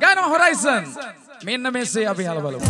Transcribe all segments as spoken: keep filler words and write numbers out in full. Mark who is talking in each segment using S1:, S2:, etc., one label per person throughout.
S1: ගානවා horizon. මෙන්න මෙසේ අපි අහලා බලමු.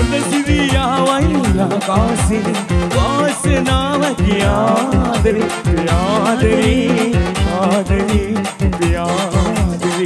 S2: सिरिया वैया कासे वासना यादरी यादरी यादरी यादरी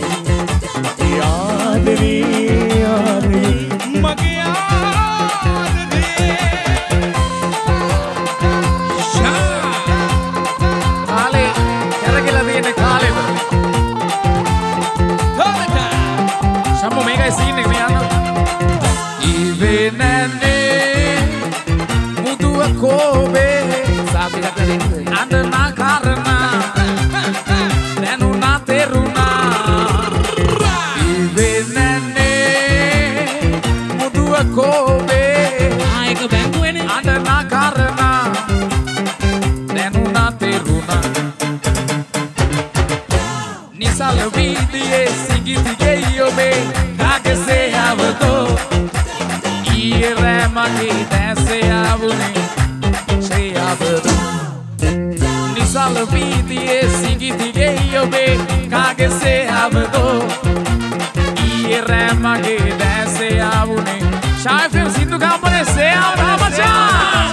S2: यादरी यादरी मगे यादरी
S1: काले ఎరగిలా తీయనే కాలే శంభు మేఘ సీన్ එක මේ යනවා ඉවෙනනේ මුදුව කෝබේ සාපි රටේ අඬනා කරනා දැනුණා තෙරුණා ඉවෙනනේ මුදුව කෝබේ ආයක බැංකුවේනේ අඬනා කරනා දැනුණා තෙරුණා නිසල වීදියේ සිඟිතිගේ යොබේ කාගසේ අවතෝ ඊරේ මගේ දැසේ ආවුනේ සේ ආවදෝ නිසල වීදියේ සිඟිතිගේ යොබේ කාගසේ අවතෝ ඊරේ මගේ දැසේ ආවුනේ ෂායිෆ් සින්දු ගම්මනේ සේ ආවනා මචං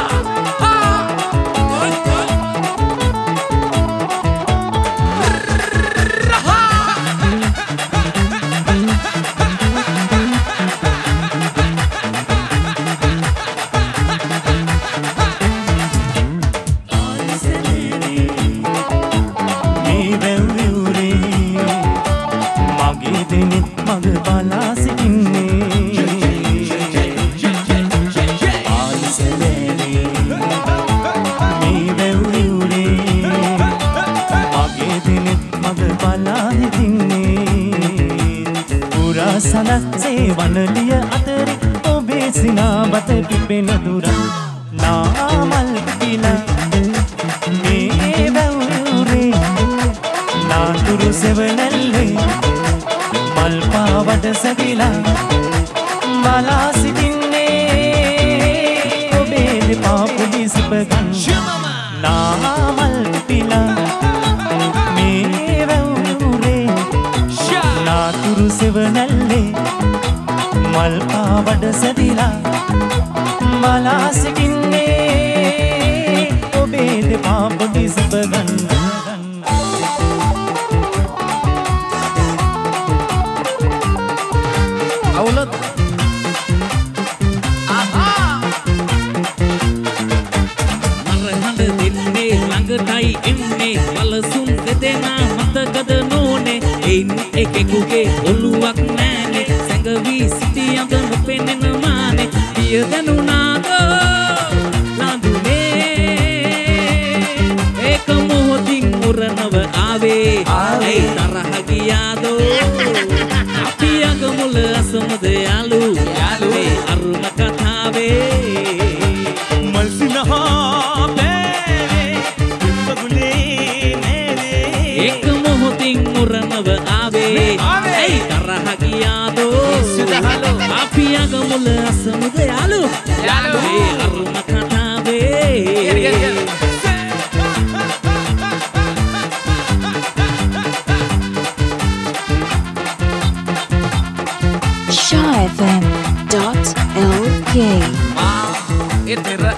S2: වනලිය අතරේ ඔබේ සිනාබත පිපෙන දුර නාමල් පිලා මේ වැවුරේ නාතුරු සෙවණැල්ලේ මල් පාවඩ සැකිලා බලා සිටින්නේ ඔබේ දෙපා පුඩි සිපගන් නාමල් පිලා මේ වැවුරේ නාතුරු සෙවණැල්ලේ මල් පාවඩ සැදිලා බලා සිටින්නේ ඔබේ දෙපා පොඩි සුබගන්න අවුලත් ආහා මරහඬ දෙන්නේ ළඟටයි එන්නේ වලසුන් දෙදෙනා මතකද නෝනේ එයින් එකෙකුගේ ඔළුවක් නෑනේ සැඟවී සිටියඳ නොපෙනෙන මානේ පිය දැනුණාදෝ නඳුනේ ඒක මොහොතින් උරනව ආවේ ඒ තරහ ගියාදෝ අපි අග මුල අසමද යාලු යාලුවේ අරුම කතාවේ මල්සිනහා බෑවේ පගුලේ නෑවේ ඒක මොහොතින් උරනව ආවේ ඒ තරහ ගියාදෝ අපි අග මුල අසමද යාලු යාලුවේ අරුම කතාවේ
S3: Sha F M dot L K
S1: ඒ තෙර